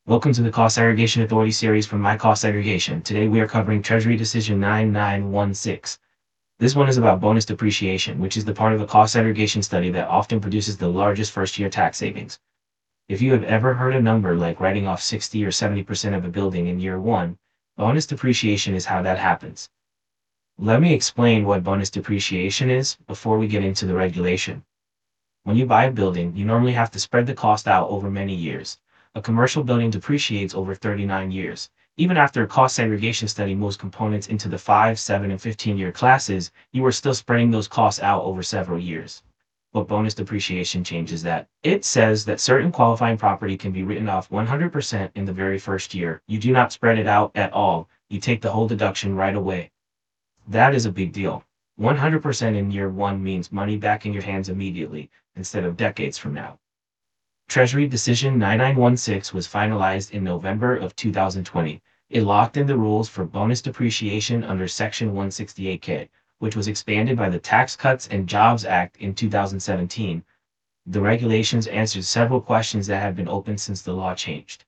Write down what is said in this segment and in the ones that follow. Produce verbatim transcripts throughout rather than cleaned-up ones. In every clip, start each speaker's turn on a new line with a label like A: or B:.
A: Welcome to the Cost Segregation Authority series from My Cost Segregation. Today we are covering Treasury Decision nine nine one six. This one is about bonus depreciation, which is the part of a cost segregation study that often produces the largest first-year tax savings. If you have ever heard a number like writing off sixty or seventy percent of a building in year one, bonus depreciation is how that happens. Let me explain what bonus depreciation is before we get into the regulation. When you buy a building, you normally have to spread the cost out over many years. A commercial building depreciates over thirty-nine years. Even after a cost segregation study moves components into the five, seven, and fifteen-year classes, you are still spreading those costs out over several years. But bonus depreciation changes that. It says that certain qualifying property can be written off one hundred percent in the very first year. You do not spread it out at all. You take the whole deduction right away. That is a big deal. one hundred percent in year one means money back in your hands immediately, instead of decades from now. Treasury Decision nine nine one six was finalized in November of two thousand twenty. It locked in the rules for bonus depreciation under Section one sixty-eight K, which was expanded by the Tax Cuts and Jobs Act in two thousand seventeen. The regulations answered several questions that had been open since the law changed.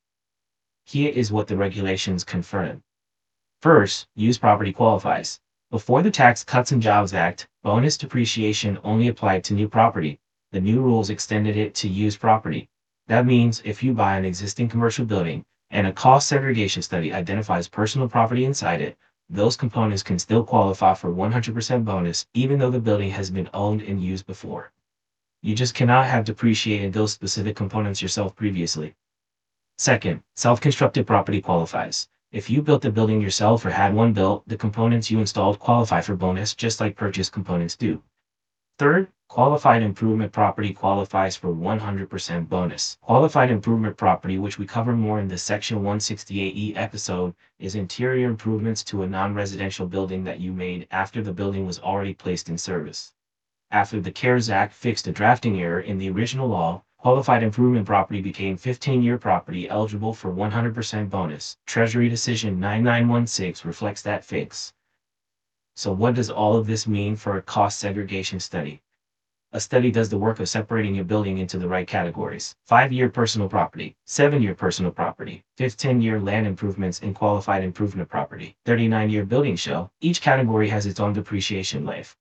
A: Here is what the regulations confirm. First, used property qualifies. Before the Tax Cuts and Jobs Act, bonus depreciation only applied to new property. The new rules extended it to used property. That means if you buy an existing commercial building and a cost segregation study identifies personal property inside it, those components can still qualify for one hundred percent bonus even though the building has been owned and used before. You just cannot have depreciated those specific components yourself previously. Second, self-constructed property qualifies. If you built the building yourself or had one built, the components you installed qualify for bonus just like purchased components do. Third, qualified improvement property qualifies for one hundred percent bonus. Qualified improvement property, which we cover more in the Section one sixty-eight E episode, is interior improvements to a non-residential building that you made after the building was already placed in service. After the CARES Act fixed a drafting error in the original law, qualified improvement property became fifteen-year property eligible for one hundred percent bonus. Treasury Decision nine nine one six reflects that fix. So what does all of this mean for a cost segregation study? A study does the work of separating your building into the right categories: five-year personal property, seven-year personal property, fifteen-year land improvements and qualified improvement property, thirty-nine-year building shell. Each category has its own depreciation life.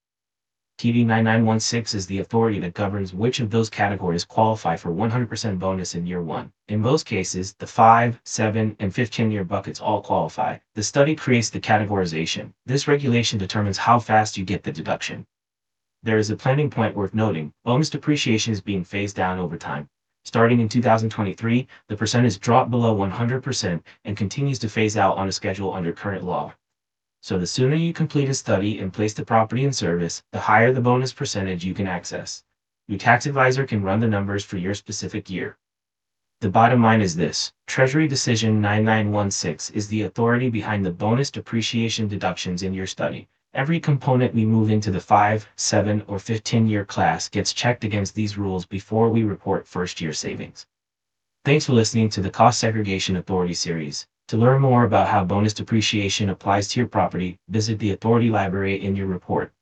A: T D nine nine one six is the authority that governs which of those categories qualify for one hundred percent bonus in year one. In most cases, the five, seven, and fifteen-year buckets all qualify. The study creates the categorization. This regulation determines how fast you get the deduction. There is a planning point worth noting. Bonus depreciation is being phased down over time. Starting in two thousand twenty-three, the percentage dropped below one hundred percent and continues to phase out on a schedule under current law. So the sooner you complete a study and place the property in service, the higher the bonus percentage you can access. Your tax advisor can run the numbers for your specific year. The bottom line is this: Treasury Decision nine nine one six is the authority behind the bonus depreciation deductions in your study. Every component we move into the five, seven, or fifteen-year class gets checked against these rules before we report first-year savings. Thanks for listening to the Cost Segregation Authority series. To learn more about how bonus depreciation applies to your property, visit the Authority Library in your report.